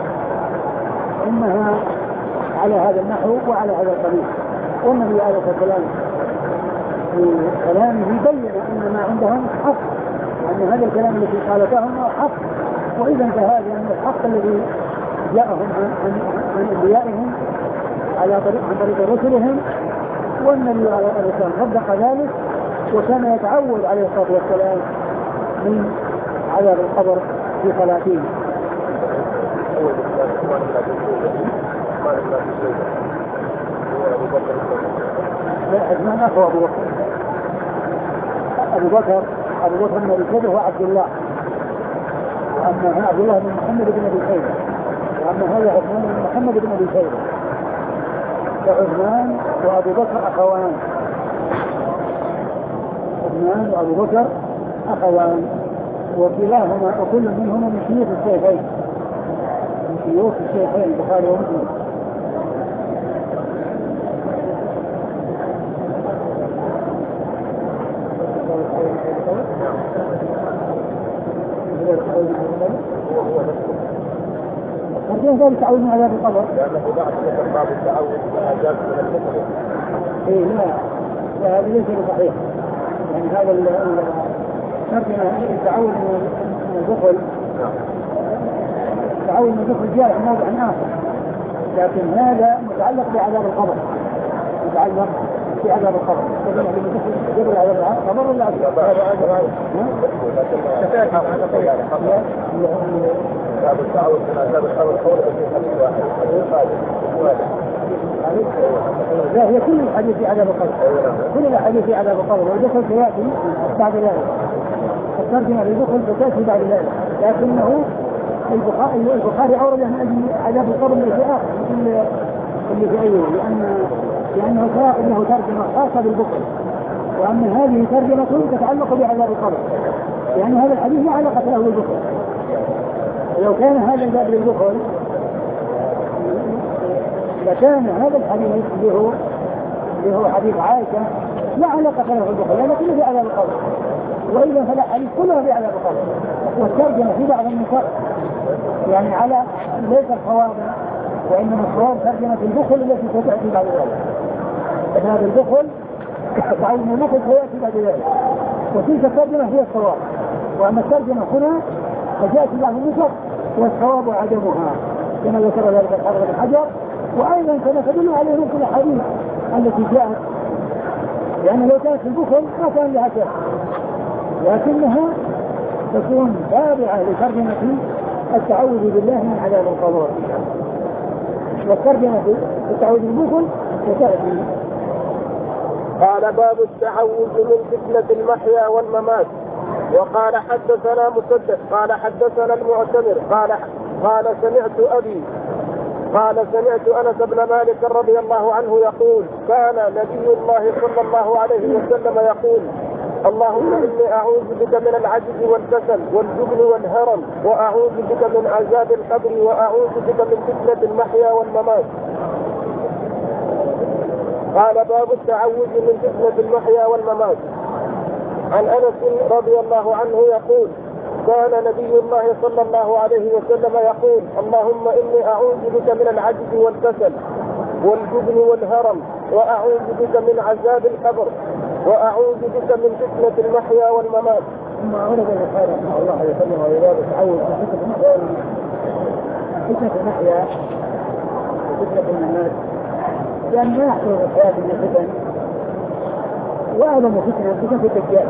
إنها على هذا النحو وعلى هذا القبيل. والنبي عليه الصلاة والسلام في كلامه بين أن ما عندهم حق، وأن هذا الكلام الذي قالتهم هو حق، وإذا فهذا من الحق الذي جاءهم عن أنبيائهم عن طريق رسلهم، والنبي عليه الصلاة والسلام صدق ذلك، وكان يتعوذ عليه الصلاة والسلام من عذاب القبر في صلاته. عثمان أخو أبو بكر. أبو بكر بن أبي شيبة هو عبد الله، وأما عبد الله بن محمد بن أبي شيبة، وأما هذا عثمان بن محمد بن أبي شيبة. فعثمان وأبو بكر أخوان، عثمان وأبو بكر أخوان، وكلاهما وكل منهما من شيوخ الشيخين، من شيوخ الشيخين البخاري ومسلم. أرجو ذلك تعود من عذاب القبر، لأنه بعد ذكر باب التعوذ والعذاب من المكر. إيه لا هذا ليس بصحيح، يعني هذا شرطنا التعوذ من البخل تعود من الدخل جارح موضع آخر، لكن هذا متعلق بعذاب القبر، متعلق بعذاب القبر. فلما يدخل قبل عذاب القبر ولا هذا التعود من عذاب القبر قول لا، هي كل الحديث في عذاب القبر، كل الحديث في عذاب القبر، والدخل سيأتي بعد ذلك، الترجمة للدخل ستأتي بعد ذلك، لكنه البخاري أورد من أجل عذاب القبر اللي في آخر اللي في أيه، لأنه له ترجمة خاصة بالدخل، وأما هذه ترجمة تتعلق بعذاب القبر، يعني هذا الحديث لا علاقة له بالدخل. لو كان هذا الباب للدخل لكان هذا الحديث اللي هو حديث عائشة لا علاقة له بالدخل، لأنه كله في عذاب القبر، وإذا فلا حديث كله في عذاب القبر. والترجمة في بعض النساء يعني على ليس الصواب، وإنما الصواب ترجمة الدخل التي ستأتي بعد ذلك، هذا الدخل تعلم الدخل سيأتي بعد ذلك، وتلك الترجمة هي الصواب. وأما الترجمة هنا فجاءت بعض النسخ والصواب عدمها كما ذكر ذلك الحافظ بن حجر، وأيضا كما تدل عليه نص الأحاديث التي جاءت، لأن لو كانت في الدخل ما كان لها شيء، لكنها تكون تابعة لترجمة التعوذ بالله من عذاب القبر، والترجمة التعوذ بالدخل وتأتي. قال باب التعوذ من فتنة المحيا والممات. وقال حدثنا مسدد قال حدثنا المعتمر قال سمعت أنس بن مالك رضي الله عنه يقول كان نبي الله صلى الله عليه وسلم يقول اللهم إني أعوذ بك من العجز والكسل والجبن والهرم، وأعوذ بك من عذاب القبر، وأعوذ بك من فتنة المحيا والممات. قال باب التعوذ من فتنة المحيا والممات. عن أنس رضي الله عنه يقول كان نبي الله صلى الله عليه وسلم يقول اللهم إني أعوذ بك من العجز والكسل والجبن والهرم، وأعوذ بك من عذاب القبر، وأعوذ بك من فتنة المحيا والممات. ثم أورد البخاري رحمه الله عليه وسلم وباب التعوذ من فتنة المحيا فتنة المحيا وفتنة الممات، لأن ما يحصل في الحياة من الفتن، وأعظم فتنة الدجال،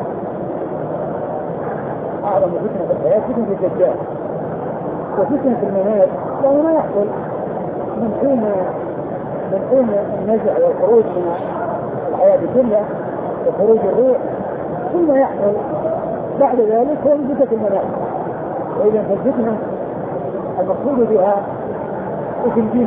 أعظم فتنة في الحياة فتنة الدجال، وفتنة الممات لأنه ما يحصل من حين النزع والخروج من الحياة كلها وخروج الروح، ثم يحصل بعد ذلك هو فتنة الممات. وإذا فالفتنة المقصود بها اسم جنس،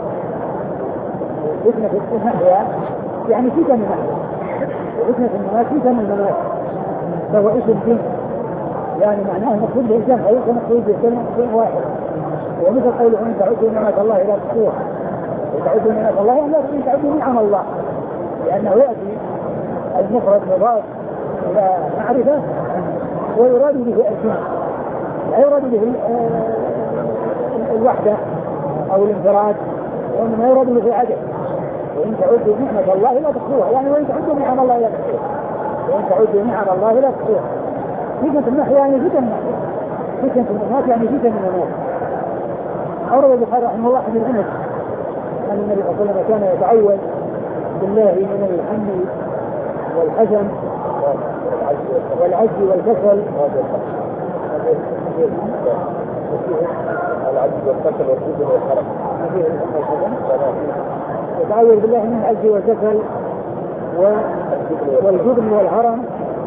فتنة المحيا يعني فتن المحيا، وفتنة الممات فتن الممات، فهو اسم جنس، يعني معناه ان كل انسان حيث نقول بسنة واحد. ومثل قوله ان تعدوا نعمة الله لا تحصوها، وتعدوا نعمة الله يعني لا تعدوا نعم الله، لانه ياتي المفرد مضاف الى معرفة ويراد به الجنس، لا يراد به الوحدة او الانفراد، وانما يراد به العدد. وان تعدوا نعمة الله لا تحصوها، يعني وان تعدوا نعم الله لا تحصوها، وان تعدوا نعم الله لا تحصوها. فتنة المحيا يعني فتن المحيا، فتنة الممات يعني فتن الممات. أورد البخاري رحمه الله حديث أنس أن النبي صلى الله عليه وسلم كان يتعوذ بالله من الهم والحزن والعجز والكسل يتعوذ بالله من العجز والكسل والجبن والهرم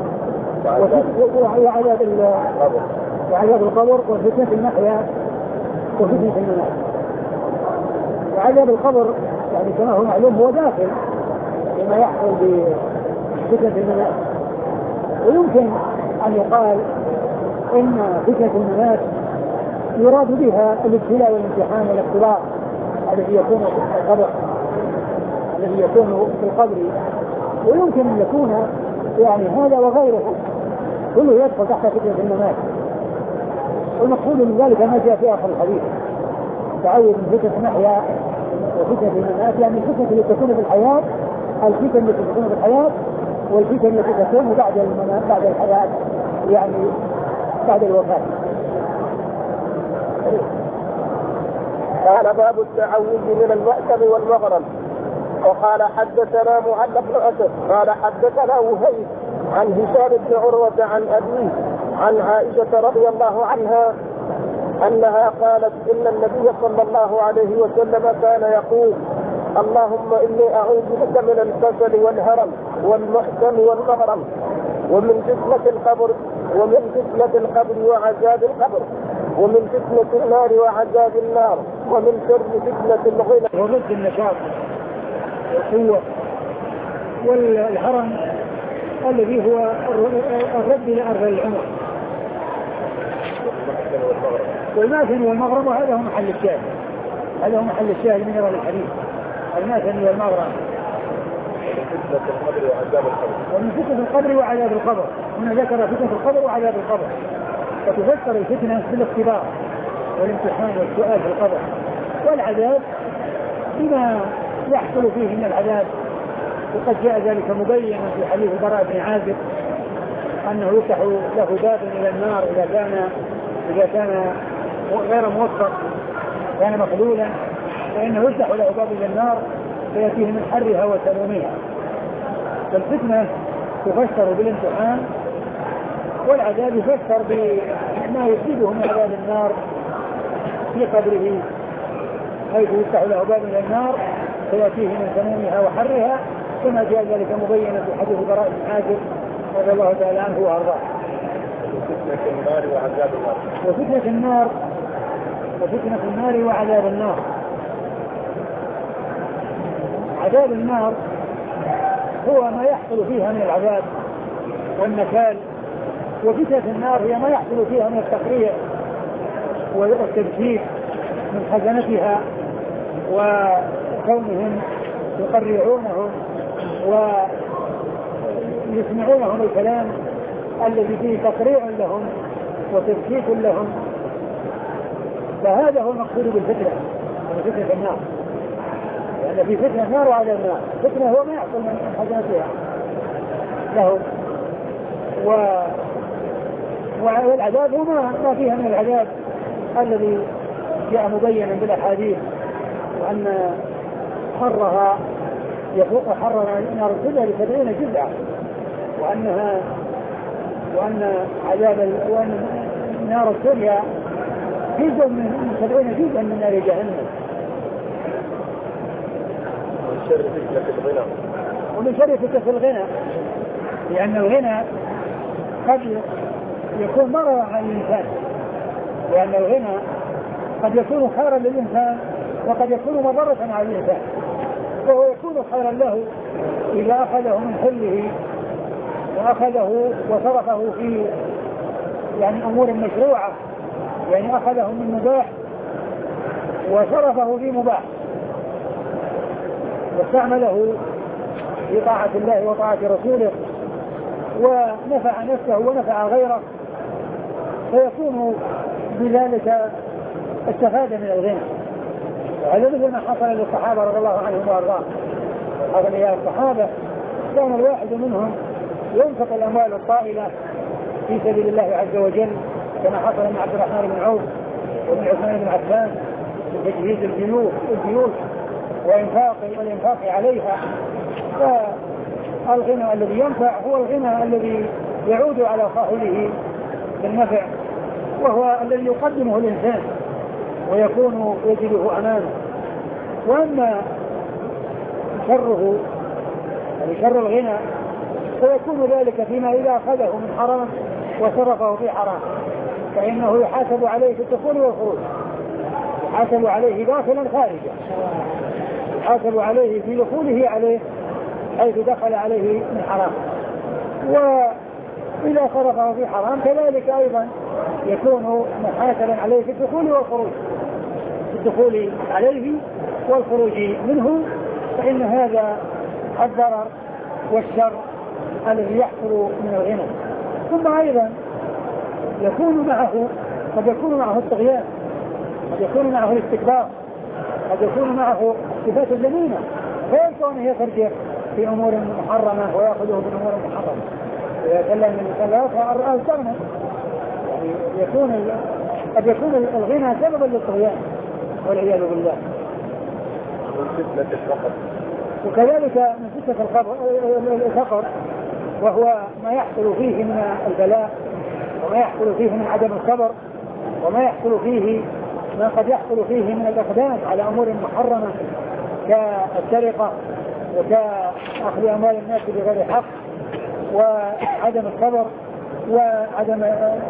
وعذاب القبر وفتنة المحيا وفتنة الممات. وعذاب القبر يعني كما هو معلوم هو داخل لما يحصل بفتنة الممات، ويمكن أن يقال إن فتنة الممات يراد بها الابتلاء والامتحان والاختبار الذي يكون في القبر، الذي يكون في القبر، ويمكن أن يكون يعني هذا وغيره كله يدخل تحت فتنة الممات. والمقصود من ذلك ما جاء في آخر الحديث تعوذ من فتنة المحيا وفتنة الممات، يعني الفتنة التي تكون في الحياة، الفتنة التي تكون في الحياة والفتنة التي تكون بعد الحياة، يعني بعد الوفاة. قال باب التعوذ من المأثم والمغرم. وقال حدثنا معل بن أسد قال حدثنا وهيب عن هشام بن عروة عن أبيه عن عائشة رضي الله عنها أنها قالت إن النبي صلى الله عليه وسلم كان يقول اللهم إني أعوذ بك من الكسل والهرم والمحزن والمغرم ومن فتنة القبر وعذاب القبر ومن فتنة النار وعذاب النار ومن شر فتنة الغنى. وضد النشاط والقوة والهرم الذي هو الرد إلى أرض العمر والماثن والمغرم. وهذا هو محل الشاهد، هذا هو محل الشاهد من هذا الحديث، الماثن والمغرم. ومن فتنة القبر وعذاب القبر. هنا ذكر فتنة القبر وعذاب القبر، فتفسر الفتنة بالاختبار والامتحان والسؤال في القبر، والعذاب بما يحصل فيه من العذاب. وقد جاء ذلك مبينا في حديث براء بن عازب أنه يفتح له باب إلى النار إذا كان غير موفق كان مخلولا، فإنه يفتح له باب إلى النار فيأتيه من حرها وسمومها. فالفتنة تفسر بالامتحان، والعذاب يفسر بما يصيبه من عذاب النار في قبره، حيث يفتح له باب إلى النار فيأتيه من سمومها وحرها، كما جاء ذلك مبينا في حديث براء بن عازب رضي الله تعالى عنه وارضاه. وفتنة النار وعذاب النار. وفتنة النار وعذاب النار. عذاب النار هو ما يحصل فيها من العذاب والنكال، وفتنة النار هي ما يحصل فيها من التقريع والتبكير من خزنتها وكونهم يقرعونهم ويسمعونهم الكلام الذي فيه تقريع لهم وتبكيت لهم. فهذا هو المقصود بالفتنة، فتنة النار، لأن في فتنة النار وعذاب النار. فتنة هو ما يحصل من خزنتها لهم، والعذاب هو ما فيها من العذاب الذي جاء مبينا بالأحاديث، وأن حرها يفوق حر نار الدنيا ب70 جزءا، وأن نار الدنيا جزء من 70 جزءا من نار جهنم. ومن شر فتنة الغنى، لأن الغنى قد يكون ضررا على الإنسان، لأن الغنى قد يكون خيرا للإنسان وقد يكون مضرة على الإنسان. فهو يكون خيرا له إذا أخذه من حله وأخذه وصرفه في أمور مشروعة، أخذه من مباح وصرفه في مباح واستعمله في طاعة الله وطاعة رسوله ونفع نفسه ونفع غيره، فيكون بذلك استفاد من الغنى. وهذا مثل ما حصل للصحابة رضي الله عنهم وارضاهم. أغنياء الصحابة كان الواحد منهم ينفق الأموال الطائلة في سبيل الله عز وجل، كما حصل من عبد الرحمن بن عوف ومن عثمان بن عفان في تجهيز البيوت والإنفاق عليها. فالغنى الذي ينفع هو الغنى الذي يعود على صاحبه بالنفع، وهو الذي يقدمه الإنسان ويكون يجده أمامه. وأما شره شر الغنى فيكون ذلك فيما إذا أخذه من حرام وصرفه في حرام، فإنه يحاسب عليه في الدخول والخروج، يحاسب عليه داخلا خارجا، يحاسب عليه في دخوله عليه حيث دخل عليه من حرام، وإذا صرفه في حرام كذلك أيضا يكون محاسبا عليه في الدخول والخروج، في الدخول عليه والخروج منه. فإن هذا الضرر والشر الذي يحصل من الغنى. ثم أيضا قد يكون معه الطغيان، قد يكون معه الاستكبار، قد يكون معه صفات الذميمة، فيلقى أن يترجع في أمور محرمة ويأخذه بالأمور المحرمة. إذا كلم من الثلاثة الرأس كرنا، قد يكون الغنى سببا للطغيان والعياذ بالله. وكذلك من فتنة الفقر وهو ما يحصل فيه من البلاء وما يحصل فيه من عدم الصبر وما يحصل فيه ما قد يحصل فيه من الإقدام على أمور محرمة كالسرقة وكأخذ أموال الناس بغير حق وعدم الصبر وعدم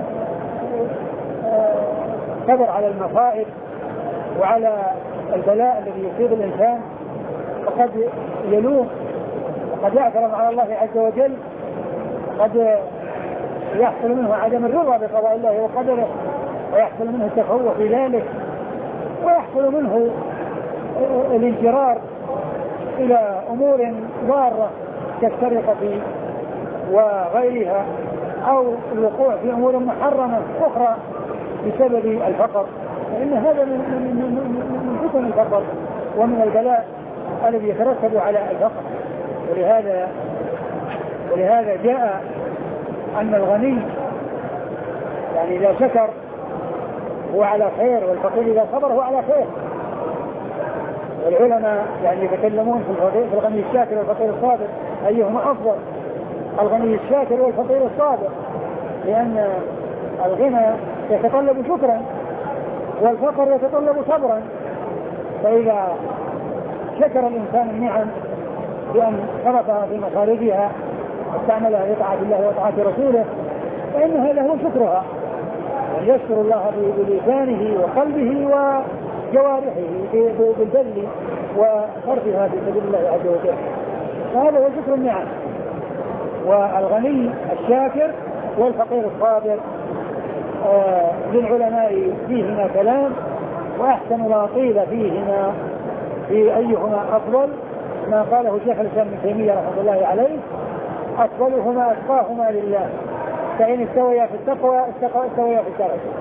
الصبر على المصائب وعلى البلاء الذي يصيب الإنسان، وقد يلوم وقد يعترض على الله عز وجل، وقد يحصل منه عدم الرضا بقضاء الله وقدره، ويحصل منه التفوق في ذلك، ويحصل منه الانجرار إلى أمور ضارة كالسرقة وغيرها، أو الوقوع في أمور محرمة أخرى بسبب الفقر، فإن هذا من فتن الفقر ومن البلاء الذي يترتب على الفقر. ولهذا جاء أن الغني يعني إذا شكر هو على خير، والفقير إذا صبر هو على خير. والعلماء يعني يتكلمون في الغني الشاكر والفقير الصابر أيهما أفضل، الغني الشاكر والفقير الصابر، لأن الغنى يتطلب شكرا والفقر يتطلب صبرا. فإذا شكر الإنسان النعم بأن صرفها في مصارفها واستعملها لطاعة الله وطاعة رسوله فإن هذا هو شكرها، ويشكر الله بلسانه وقلبه وجوارحه بالبذل وصرفها في سبيل الله عز وجل، فهذا هو شكر النعم. والغني الشاكر والفقير الصابر للعلماء فيهما كلام، وأحسن ما قيل فيهما في أيهما أفضل ما قاله شيخ الإسلام ابن تيمية رحمه الله عليه: أفضلهما أتقاهما لله، فإن استويا في التقوى استويا في الدرجة.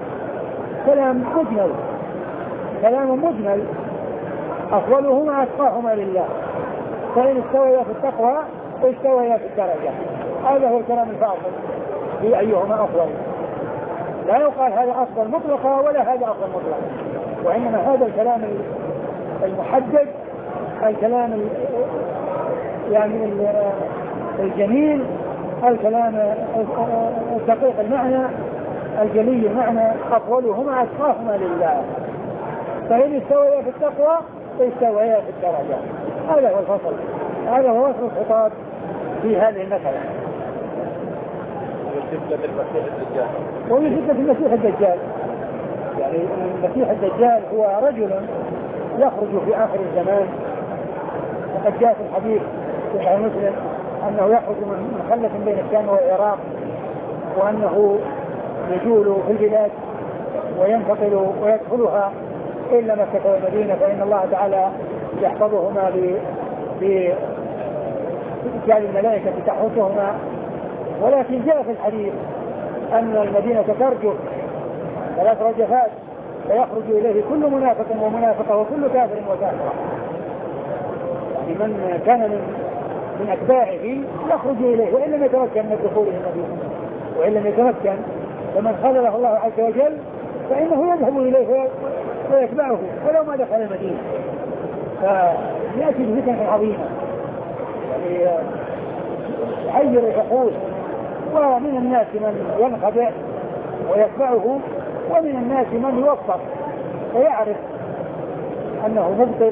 كلام مجمل، أفضلهما أتقاهما لله، فإن استويا في التقوى استويا في الدرجة. هذا هو الكلام الفاصل في أيهما أفضل. لا يقال هذا أفضل مطلقا ولا هذا أفضل مطلقا، وإنما هذا الكلام المحدد، الكلام يعني الجميل، الكلام الدقيق المعنى، الجلي المعنى: أفضلهما أتقاهما لله، فإن استويا في التقوى استويا في الدرجة. هذا هو الفصل، هذا هو وصل الخطاب في هذه المسألة. ومن فتنة المسيح الدجال، يعني المسيح الدجال هو رجل يخرج في آخر الزمان، وقد جاء في الحديث في صحيح مسلم أنه يخرج من خلة بين الشام والعراق، وأنه يجول في البلاد وينتقل ويدخلها إلا مكة والمدينة، فإن الله تعالى يحفظهما بإتيان الملائكة تحرسهما. ولكن جاء في الحديث أن المدينة ترجف 3 رجفات فيخرج إليه كل منافق ومنافقة وكل كافر وكافرة، يعني من كان من أتباعه يخرج إليه وإن لم يتمكن من الدخول إلى المدينة، وإن لم يتمكن فمن خذله الله عز وجل فإنه يذهب إليه ويتبعه ولو ما دخل المدينة. فيأتي بفتن عظيمة يعني يحير العقول، ومن الناس من ينخدع ويتبعه، ومن الناس من يوفق ويعرف أنه مبطل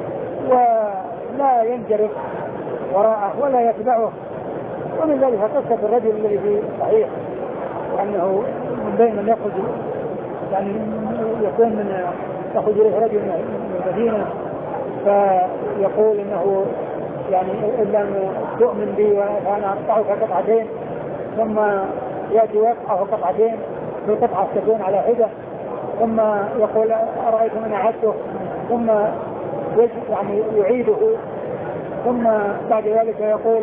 ولا ينجرف وراءه ولا يتبعه. ومن ذلك قصة الرجل الذي في صحيح أنه من بين من يخرج يعني يكون من يخرج إليه رجل من المدينة فيقول إنه يعني إن لم تؤمن بي فأنا أقطعك قطعتين، ثم يأتي ويقطعه قطعتين، في قطعة تكون على حدة، ثم يقول أرأيت من أعدته، ثم يعني يعيده، ثم بعد ذلك يقول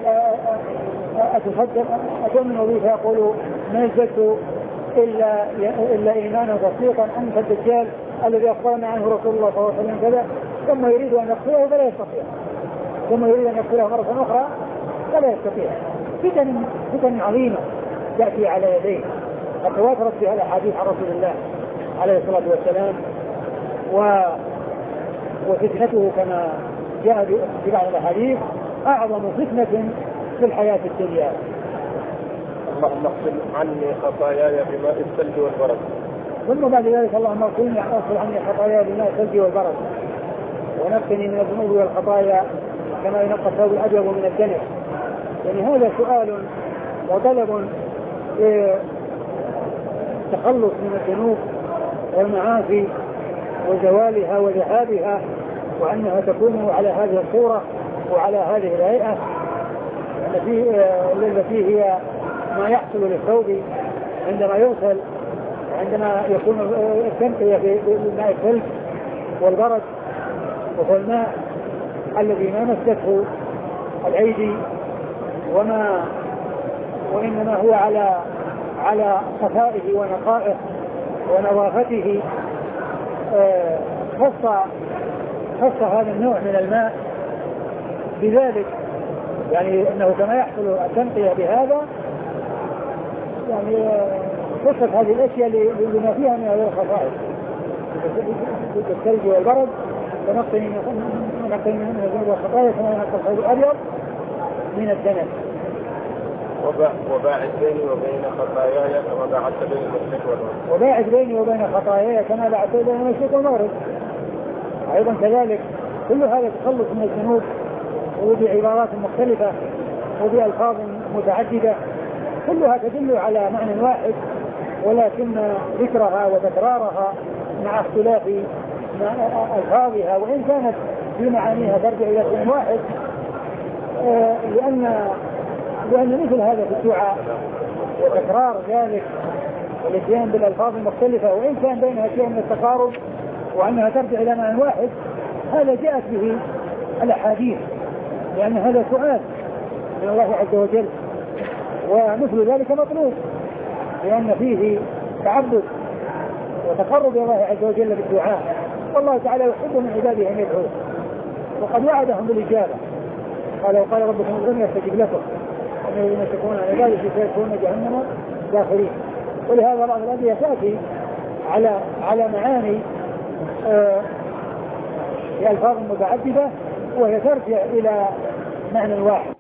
أتؤمن بي، فيقول ما ازددت إلا إيمانا وتصديقا أنت الدجال الذي أخبرنا عنه رسول الله صلى الله عليه وسلم كذا، ثم يريد أن يقتله فلا يستطيع، ثم يريد أن يقتله مرة أخرى فلا يستطيع. فتن عظيمة تأتي على يديه قد تواترت بها الأحاديث عن رسول الله عليه الصلاة والسلام. وفتنته كما جاء في بعض الأحاديث أعظم فتنة في الحياة الدنيا. اللهم اغفر عني خطاياي بماء الثلج والبرد. ثم بعد ذلك اللهم اغفر عني خطاياي بماء الثلج والبرد ونقني من الذنوب والخطايا كما ينقى الثوب الأبيض من الدنس. يعني هذا سؤال وطلب التخلص من الذنوب والمعاصي وزوالها وذهابها، وأنها تكون على هذه الصورة وعلى هذه الهيئة التي هي ما يحصل للثوب عندما يغسل، عندما يكون التنقية بالماء الثلج والبرد، وهو الماء الذي ما مسته الأيدي وإنما هو على صفائه ونقائه ونظافته. خص هذا النوع من الماء بذلك، يعني أنه كما يحصل التنقية بهذا، يعني خصت هذه الأشياء لما فيها من هذه الخصائص الثلج والبرد، ونقي من الذنوب والخطايا كما ينقى الثوب الأبيض من الدنس. وباعد بيني وبين خطاياي كما باعدت بين المشرق والمغرب. وباعد بيني وبين خطاياي كما باعدت بين المشرق والمغرب. أيضا كذلك كل هذا تخلص من الذنوب وبعبارات مختلفة وبألفاظ متعددة كلها تدل على معنى واحد، ولكن ذكرها وتكرارها مع اختلاف ألفاظها وإن كانت في معانيها ترجع إلى شيء واحد، لأن مثل هذا في الدعاء وتكرار ذلك والاتيان بالألفاظ المختلفة وإن كان بينها شيء من التقارب وأنها ترجع إلى معنى واحد، هذا جاءت به الأحاديث، لأن هذا سؤال من الله عز وجل، ومثل ذلك مطلوب لأن فيه تعبد وتقرب إلى الله عز وجل بالدعاء، والله تعالى يحب من عباده أن يدعوه، وقد وعدهم بالإجابة، قال ربكم ادعوني أستجب لكم أن يمسكون عن عباده فيدخلون جهنم داخلين. ولهذا بعض الأدعية تأتي على معاني بألفاظ متعددة وهي ترجع إلى معنى واحد.